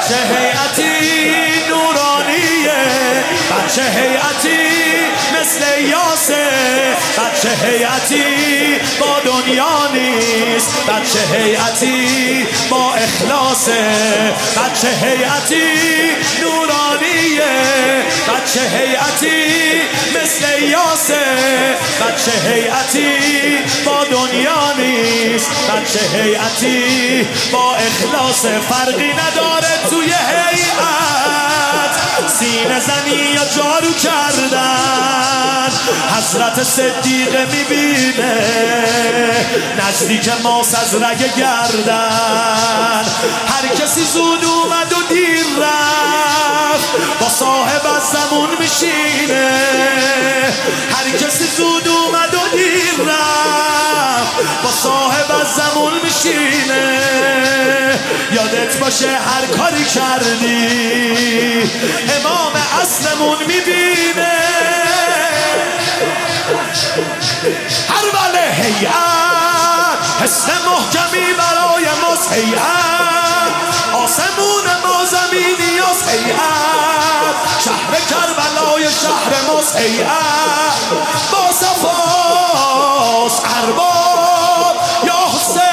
بچه هیئتی نورانیه، بچه هیئتی مثل یاسر، بچه هیئتی با دنیا نیست، بچه هیئتی با اخلاصه، بچه هیئتی نورانیه، بچه هیئتی مثل یاسر، بچه هیئتی با دنیا نیست، بچه هیئتی با اخلاص. فرقی نداره توی هیئت سینه زنی یا جارو کردن، حضرت صدیقه میبینه نزدیک ماس از رگ گردن. هر کسی زود اومد و دیر رفت با صاحب از زمون میشینه، هر کسی زود اومد و دیر رفت با صاحب از زمون میشینه. یادت باشه هر کاری کردی امام اصلمون میبینه. هر بله هیئت حسن محکمی برای ماست، هیئت آسمون ما زمینی است، هیئت شهر کربلای شهر ماست، هیئت با صفاست ارباب یا حسین.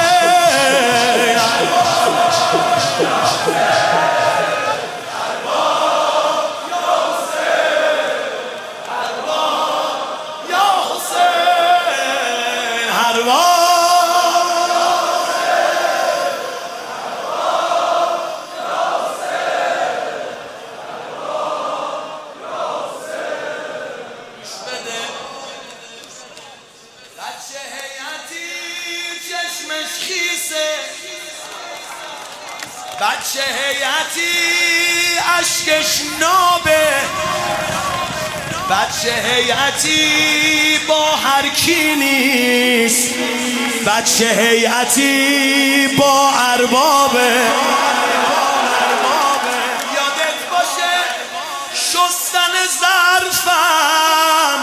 بچه هیئتی چشمش خیسه، بچه هیئتی اشکش نابه، بچه هیئتی با هر کی نیست، بچه هیئتی با اربابه. یادت باشه شستن ظرفم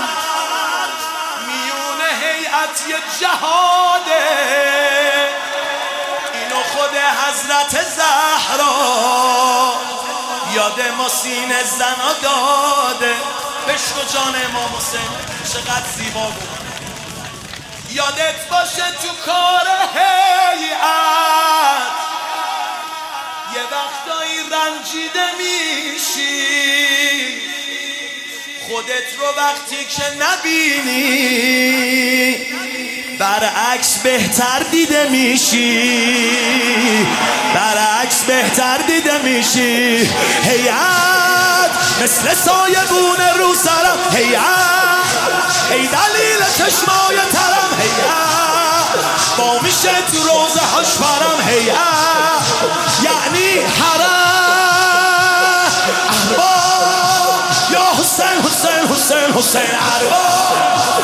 میون هیئت یه جهاده، اینو خود حضرت زهرا یاد ما سینه زنا داده. عشق جان امام حسین چقدر زیبا بود. یادت باشه تو کار هیئت یه وقتایی رنجیده میشی، خودت رو وقتی که نبینی برعکس بهتر دیده میشی، برعکس بهتر دیده میشی. هیئت مثل سایبون رو سرم، هیئت ای دلیل چشمای ترم، هیئت با میشه تو روزه هاش برم، هیئت یعنی حرم ارباب یا حسین حسین حسین حسین ارباب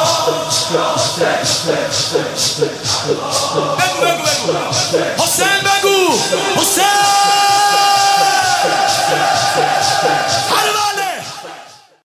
حسین